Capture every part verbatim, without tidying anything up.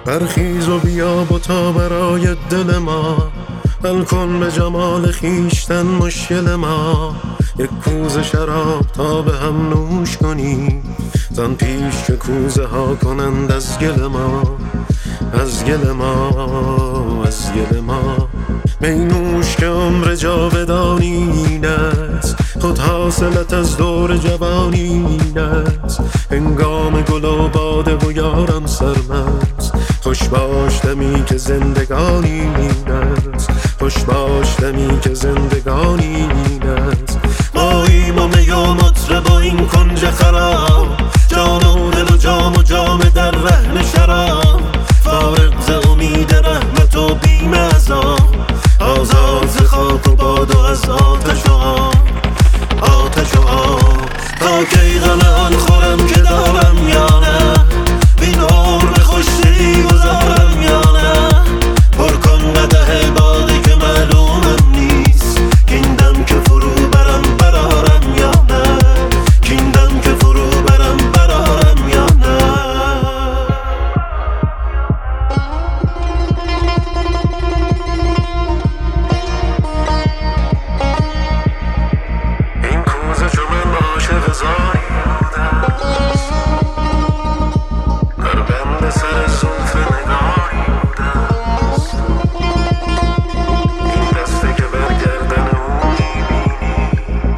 برخیز و بیا بتا برای دل ما، حل کن به جمال خیشتن مشکل ما. یک کوزه شراب تا به هم نوش کنیم، زن پیش که کوزه ها کنند از گل ما، از گل ما، از گل ما. می نوش که عمر جاودانی است، خود حاصلت از دور جوانی است. هنگام گل و باده و یاران سرمست، خوش باش دمی که زندگانی است، خوش باش دمی که زندگانی است. ماییم و می و مطرب و این کنج خراب، جان و دل و جام و جام در رهن شراب. فارغ ز امید رحمت و بیم عذاب، آزاد ز خاک و باد و از آتش و آب، آتش و آب. تا کی غم آن خورم که دارم یا نه، بین عمر به خوشی گذارم یا نه. پر کن قدح باده که معلومم نیست، کین دم که فرو برم برارم یا نه، کین دم که فرو برم برارم یا نه. این کوزه چو من عاشق زاری بودست، در بند سر زلف نگاری بودست. این دسته که بر گردن او میبینی،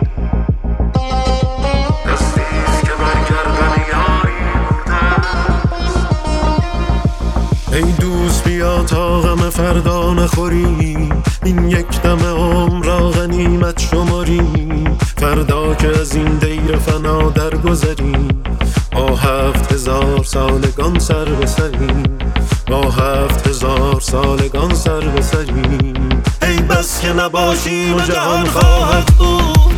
دستیست که بر گردن یاری بودست. ای دوست بیا تا غم فردا نخوریم، این یک دم عمر را غنیمت شماریم. فردا که از این دیر فنا درگذریم، با هفت هزار سالگان سر بسریم، با هفت هزار سالگان سر بسریم. ای بس که نباشیم و جهان خواهد بود،